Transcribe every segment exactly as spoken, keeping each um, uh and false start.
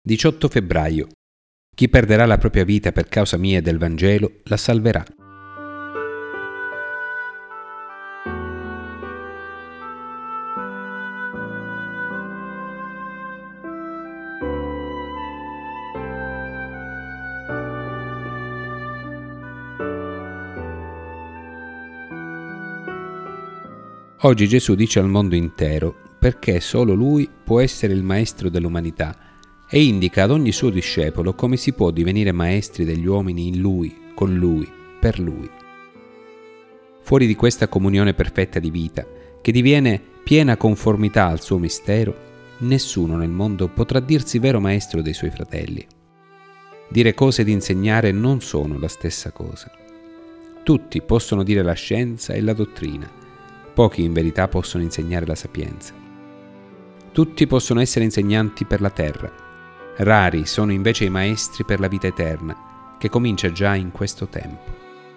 diciotto febbraio. Chi perderà la propria vita per causa mia e del Vangelo la salverà. Oggi Gesù dice al mondo intero perché solo Lui può essere il Maestro dell'umanità e indica ad ogni suo discepolo come si può divenire maestri degli uomini in Lui, con Lui, per Lui. Fuori di questa comunione perfetta di vita, che diviene piena conformità al suo mistero, nessuno nel mondo potrà dirsi vero maestro dei suoi fratelli. Dire cose ed insegnare non sono la stessa cosa. Tutti possono dire la scienza e la dottrina, pochi in verità possono insegnare la sapienza. Tutti possono essere insegnanti per la terra, rari sono invece i maestri per la vita eterna, che comincia già in questo tempo.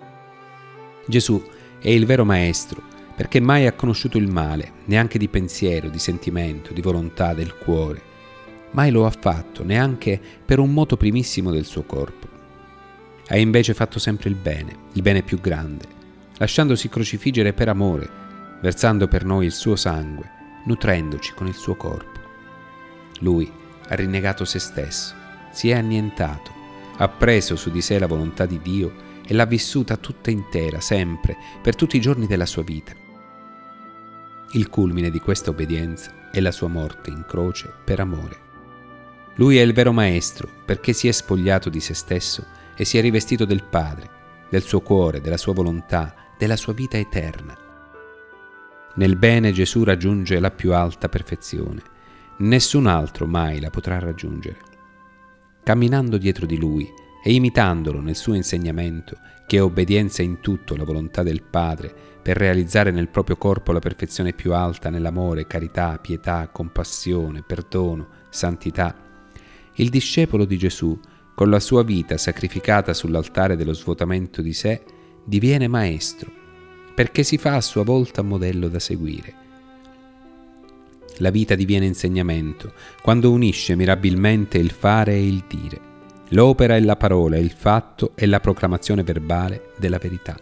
Gesù è il vero maestro, perché mai ha conosciuto il male, neanche di pensiero, di sentimento, di volontà, del cuore. Mai lo ha fatto, neanche per un moto primissimo del suo corpo. Ha invece fatto sempre il bene, il bene più grande, lasciandosi crocifiggere per amore, versando per noi il suo sangue, nutrendoci con il suo corpo. Lui ha rinnegato se stesso, si è annientato, ha preso su di sé la volontà di Dio e l'ha vissuta tutta intera, sempre, per tutti i giorni della sua vita. Il culmine di questa obbedienza è la sua morte in croce per amore. Lui è il vero Maestro perché si è spogliato di se stesso e si è rivestito del Padre, del suo cuore, della sua volontà, della sua vita eterna. Nel bene Gesù raggiunge la più alta perfezione. Nessun altro mai la potrà raggiungere. Camminando dietro di Lui e imitandolo nel suo insegnamento, che è obbedienza in tutto alla volontà del Padre, per realizzare nel proprio corpo la perfezione più alta nell'amore, carità, pietà, compassione, perdono, santità, il discepolo di Gesù, con la sua vita sacrificata sull'altare dello svuotamento di sé, diviene maestro, perché si fa a sua volta modello da seguire. La vita diviene insegnamento quando unisce mirabilmente il fare e il dire, l'opera e la parola, il fatto e la proclamazione verbale della verità.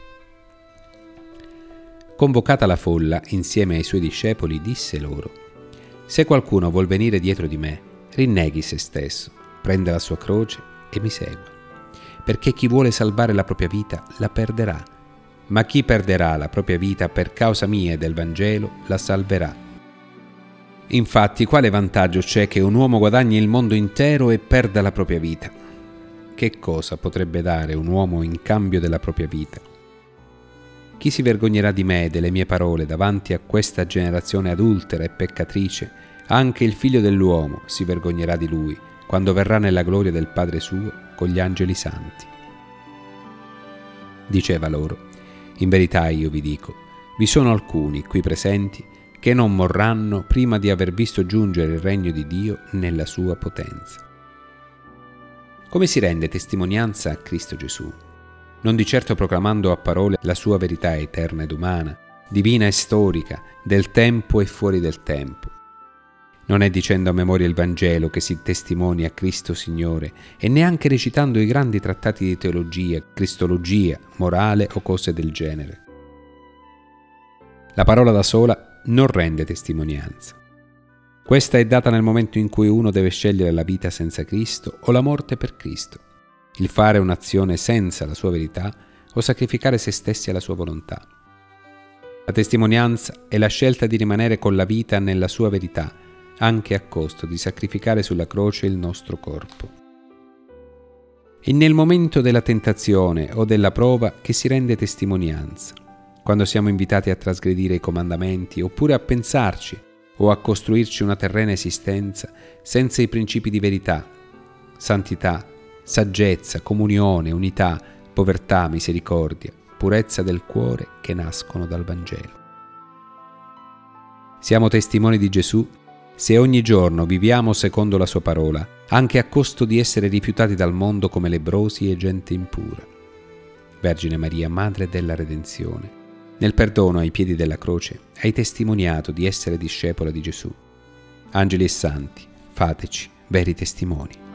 Convocata la folla insieme ai suoi discepoli, disse loro: «Se qualcuno vuol venire dietro di me, rinneghi se stesso, prenda la sua croce e mi segua. Perché chi vuole salvare la propria vita la perderà, ma chi perderà la propria vita per causa mia e del Vangelo la salverà. Infatti, quale vantaggio c'è che un uomo guadagni il mondo intero e perda la propria vita? Che cosa potrebbe dare un uomo in cambio della propria vita? Chi si vergognerà di me e delle mie parole davanti a questa generazione adultera e peccatrice, anche il Figlio dell'uomo si vergognerà di lui, quando verrà nella gloria del Padre suo con gli angeli santi». Diceva loro: «In verità io vi dico, vi sono alcuni qui presenti che non morranno prima di aver visto giungere il regno di Dio nella sua potenza». Come si rende testimonianza a Cristo Gesù? Non di certo proclamando a parole la sua verità eterna ed umana, divina e storica, del tempo e fuori del tempo. Non è dicendo a memoria il Vangelo che si testimonia a Cristo Signore e neanche recitando i grandi trattati di teologia, cristologia, morale o cose del genere. La parola da sola non rende testimonianza. Questa è data nel momento in cui uno deve scegliere la vita senza Cristo o la morte per Cristo, il fare un'azione senza la sua verità o sacrificare se stessi alla sua volontà. La testimonianza è la scelta di rimanere con la vita nella sua verità, anche a costo di sacrificare sulla croce il nostro corpo. È nel momento della tentazione o della prova che si rende testimonianza, quando siamo invitati a trasgredire i comandamenti oppure a pensarci o a costruirci una terrena esistenza senza i principi di verità, santità, saggezza, comunione, unità, povertà, misericordia, purezza del cuore che nascono dal Vangelo. Siamo testimoni di Gesù se ogni giorno viviamo secondo la sua parola, anche a costo di essere rifiutati dal mondo come lebbrosi e gente impura. Vergine Maria, Madre della Redenzione, nel perdono ai piedi della croce hai testimoniato di essere discepola di Gesù. Angeli e santi, fateci veri testimoni.